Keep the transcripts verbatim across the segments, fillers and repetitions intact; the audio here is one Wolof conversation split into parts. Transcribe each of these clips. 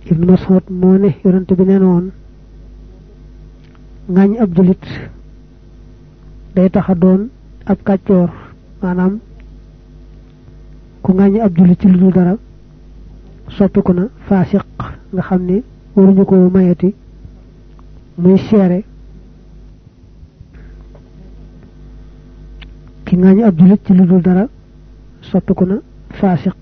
ibnu Mas'ud moo ne yonent bi nee woon ngañ ab julit day taxa doon ab kàccoor maanaam ku ngañ ab julit ci lu dul dara soppiku na faasiq nga xam ne waruñu ko mayati muy seere ki ngañ ab julit ci lu dul dara soppiku na faasiq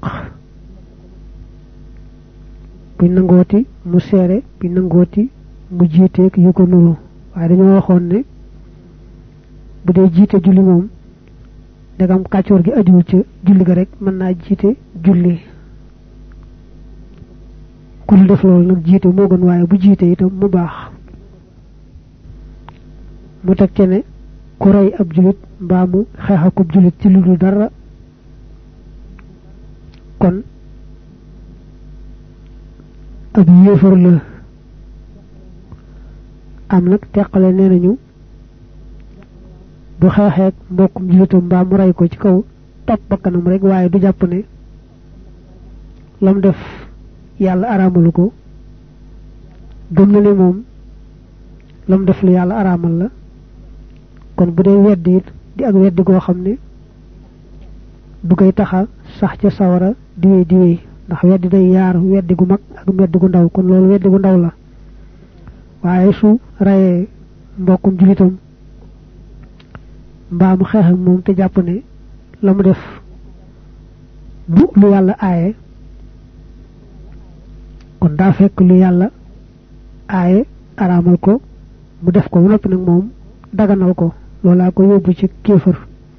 bu nangooti mu seere bu nangooti mu jiiteek yu ko nuru waaye dañoo waxoon ne bu dee jiite julli moom ndegam kàccoor gi ajuwul ca julli ga rek mën naa jiite julli ku dul def loolu nag jiite moo gën waaye bu jiite itam mu baax mu teg ca ne ku rey ab julit mbaa mu xeex akub julit ci lu dul dara kon ab yéefar la am nag teqale nee nañu bu xeexeek mbokkum julitam mbaa mu rey ko ci kaw topp bakkanam rek waaye du jàpp ne lam def yàlla araamalu ko gëm na ne moom lam def lu yàlla araamal la kon bu dee weddi it di ak weddi goo xam ne du koy taxa sax ca sawara di wéy di wéy ndax weddi day yaar weddi gu mag ak weddi gu ndaw kon loolu weddi gu ndaw la waaye su rayee mbokkum julitam mbaa mu xeex ak moom te jàpp ne la mu def du lu yàlla aaye kon daa fekk lu yàlla aaye araamal ko mu def ko noppi nag moom daganal ko loolaa ko yóbbu ci kéefër